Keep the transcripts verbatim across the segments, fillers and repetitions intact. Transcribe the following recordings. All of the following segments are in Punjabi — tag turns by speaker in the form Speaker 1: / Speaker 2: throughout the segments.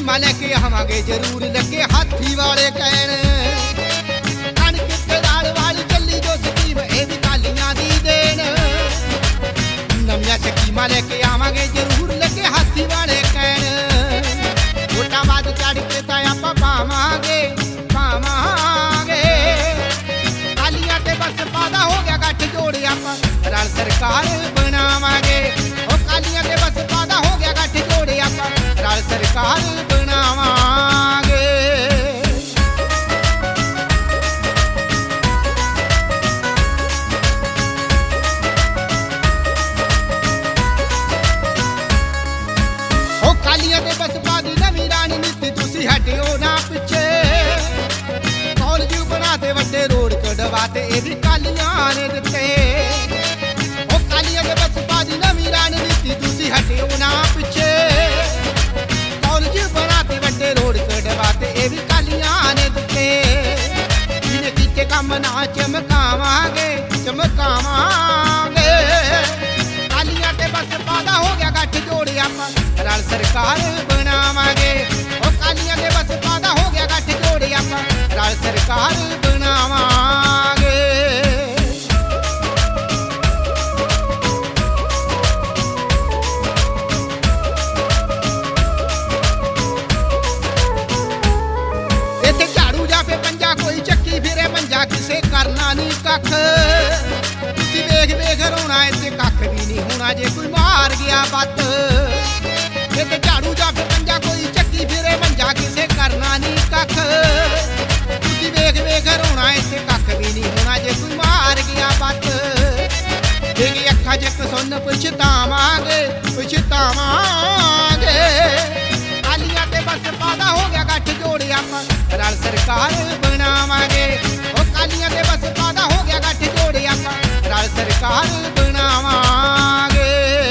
Speaker 1: ਸਕੀਮਾਂ ਲੈ ਕੇ ਆਵਾਂਗੇ ਜ਼ਰੂਰ ਲੱਗੇ ਹਾਥੀ ਵਾਲੇ ਕਹਿਣ ਕਣਕ ਤੇ ਦਾਲ ਵਾਲੀ ਚੱਲੀ ਜੋ ਸਕੀਮ ਇਹ ਵੀ ਕਾਲੀਆਂ ਦੀ ਦੇਣ ਨਵੀਆਂ ਸਕੀਮਾਂ ਲੈ ਕੇ ਆਵਾਂਗੇ ਜ਼ਰੂਰ ਲੱਗੇ ਹਾਥੀ ਵਾਲੇ ਕਹਿਣ ਵੋਟਾਂ ਬਾਅਦ ਚੜ ਕੇ ਤਾਂ ਆਪਾਂ ਪਾਵਾਂਗੇ ਪਾਵਾਂਗੇ ਕਾਲੀਆਂ ਤੇ ਬਸ ਪਾਦਾ ਹੋ ਗਿਆ ਗੱਠ ਜੋੜ ਆਪਾਂ ਰਲ ਸਰਕਾਰ ਬਣਾਵਾਂਗੇ ਉਹ ਕਾਲੀਆਂ ਤੇ ਬਸ ਪਾਦਾ ਹੋ ਗਿਆ ਗੱਠ ਜੋੜ ਆਪਾਂ ਰਲ ਸਰਕਾਰ ਬਣਾਵਾਂਗੇ ਉਹ ਕਾਲੀਆਂ ਤੇ ਬਸ ਪਾਦੀ ਨਵੀਂ ਰਣਨੀਤੀ ਤੁਸੀਂ ਹਟਿਓ ਨਾ ਪਿੱਛੇ ਕਾਲਜ ਬਣਾਤੇ ਵੱਡੇ ਰੋਡ ਕਢਵਾਤੇ ਇਹ ਵੀ ਕਾਲੀਆਂ ਨੇ ਦਿੱਤੇ ਉਹ ਕਾਲੀਆਂ ਦੇ ਬਸ ਪਾਦੀ ਨਵੀਂ ਰਣਨੀਤੀ ਤੁਸੀਂ ਹਟਿਓ ਨਾ ਪਿੱਛੇ ਕਾਲਜ ਬਣਾਤੇ ਵੱਡੇ ਰੋਡ ਕਢਵਾਤੇ ਇਹ ਵੀ ਕਾਲੀਆਂ ਨੇ ਦਿੱਤੇ ਜਿਹਨੇ ਕੀਤੇ ਕੰਮ ਨਾ ਚਮਕਾਵਾਂਗੇ ਚਮਕਾਵਾਂਗੇ ਕਾਲੀਆਂ ਤੇ ਬਸ ਪਾਦਾ ਹੋ ਗਿਆ ਗੱਠ ਜੋੜ ਆਪਾਂ ਰਲ ਸਰਕਾਰ ਬਣਾਵਾਂਗੇ ਉਹ ਕਾਲੀਆਂ ਤੇ ਬਸ ਪਾਦਾ ਹੋ ਗਿਆ ਗੱਠ ਜੋੜ ਆਪਾਂ ਰਲ ਸਰਕਾਰ ਬਣਾਵਾਂਗੇ ਇੱਥੇ ਝਾੜੂ ਜਾ ਕੇ ਪੰਜਾ ਕੋਈ ਚੱਕੀ ਫਿਰੇ ਪੰਜਾ ਕਿਸੇ ਕਰਨਾ ਨਹੀਂ ਕੱਖ ਤੁਸੀਂ ਵੇਖ ਵੇਖ ਰੋਣਾ ਇੱਥੇ ਕੱਖ ਵੀ ਨਹੀਂ ਹੋਣਾ ਜੇ ਕੋਈ ਮਾਰ ਗਿਆ ਬੱਤ ਇੱਥੇ ਝਾੜੂ ਜਾ ਕੇ ਪੰਜਾ ਕੋਈ ਚੱਕੀ ਫਿਰੇ ਪੰਜਾ ਕਿਸੇ ਕਰਨਾ ਨਹੀਂ ਕੱਖ ਤੁਸੀਂ ਵੇਖ ਵੇਖ ਰੋਣਾ ਇੱਥੇ ਕੱਖ ਵੀ ਨਹੀਂ ਹੋਣਾ ਜੇ ਕੋਈ ਮਾਰ ਗਿਆ ਬੱਤ ਦੇਗੀ ਅੱਖਾਂ ਚੱਕ ਸੁਣ ਪਛਤਾਵਾਂਗੇ ਪਛਤਾਵਾਂਗੇ ਕਾਲੀਆਂ ਤੇ ਬਸ ਪਾਦਾ ਹੋ ਗਿਆ ਗੱਠ ਜੋੜ ਆਪਾਂ ਰਲ ਸਰਕਾਰ ਬਣਾਵਾਂਗੇ ਉਹ ਕਾਲੀਆਂ ਤੇ ਬਸ ਪਾਦਾ ਹੋ ਗਿਆ ਗੱਠ ਜੋੜ ਆਪਾਂ ਰਲ ਸਰਕਾਰ ਬਣਾਵਾਂਗੇ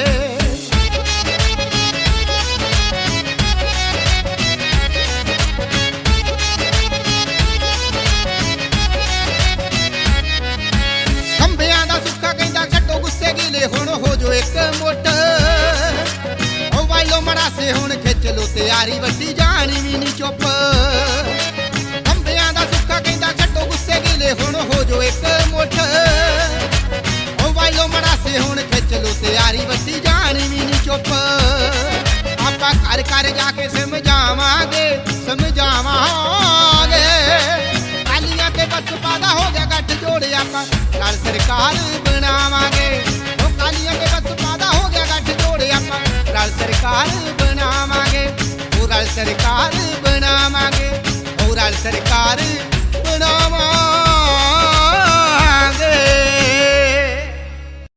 Speaker 1: ਖੰਭਿਆਂ ਦਾ ਸੁੱਖਾ ਕਹਿੰਦਾ ਛੱਡੋ ਗੁੱਸੇ ਗਿਲੇ ਹੁਣ ਹੋ ਜੋ ਇੱਕ ਮੁੱਠ ਉਹ ਵਾਇਲੋ ਮੜਾਸੇ ਹੁਣ ਖਿੱਚ ਲੋ ਤਿਆਰੀ ਵੱਡੀ ਜਾਣੀ ਵੀ ਨਹੀਂ ਚੁੱਪ ਖੰਭਿਆਂ ਦਾ ਸੁੱਖਾ ਕਹਿੰਦਾ ਛੱਡੋ ਗੁੱਸੇ ਗਿਲੇ ਹੁਣ ਹੋ ਜੋ ਇੱਕ ਮੁੱਠ ਉਹ ਵਾਇਲੋ ਮੜਾਸੇ ਹੁਣ ਖਿੱਚ ਲੋ ਤਿਆਰੀ ਵੱਡੀ ਜਾਣੀ ਵੀ ਨਹੀਂ ਚੁੱਪ ਆਪਾਂ ਘਰ ਘਰ ਜਾ ਕੇ ਸਮਝਾਵਾਂਗੇ ਸਮਝਾਵਾਂਗੇ ਕਾਲੀਆਂ ਤੇ ਬਸ ਪਾਦਾ ਹੋ ਗਿਆ ਗੱਠ ਜੋੜ ਆਪਾਂ ਰਲ ਸਰਕਾਰ ਬਣਾਵਾਂਗੇ ਉਹ ਕਾਲੀਆਂ ਤੇ ਬਸ ਪਾਦਾ ਹੋ ਗਿਆ ਗੱਠ ਜੋੜ ਆਪਾਂ ਰਲ ਸਰਕਾਰ ਬਣਾਵਾਂਗੇ ਉਹ ਰਲ ਸਰਕਾਰ ਬਣਾਵਾਂਗੇ